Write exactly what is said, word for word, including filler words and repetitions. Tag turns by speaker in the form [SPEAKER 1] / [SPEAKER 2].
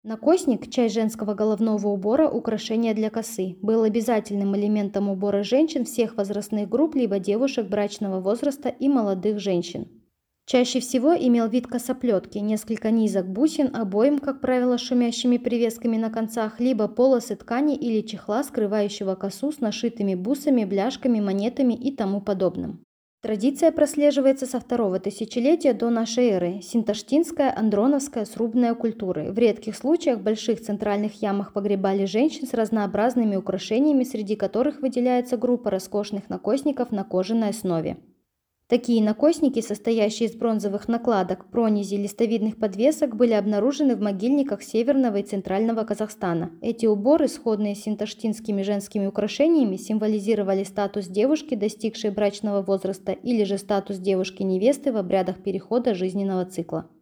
[SPEAKER 1] Накосник– часть женского головного убора, украшение для косы. Был обязательным элементом убора женщин всех возрастных групп, либо девушек брачного возраста и молодых женщин. Чаще всего имел вид косоплетки, несколько низок бусин, обоим, как правило, шумящими привесками на концах, либо полосы ткани или чехла, скрывающего косу с нашитыми бусами, бляшками, монетами и тому подобным. Традиция прослеживается со второго тысячелетия до нашей эры. Синташтинская, андроновская, срубная культуры. В редких случаях в больших центральных ямах погребали женщин с разнообразными украшениями, среди которых выделяется группа роскошных накосников на кожаной основе. Такие накосники, состоящие из бронзовых накладок, пронези, листовидных подвесок, были обнаружены в могильниках Северного и Центрального Казахстана. Эти уборы, сходные с синташтинскими женскими украшениями, символизировали статус девушки, достигшей брачного возраста, или же статус девушки-невесты в обрядах перехода жизненного цикла.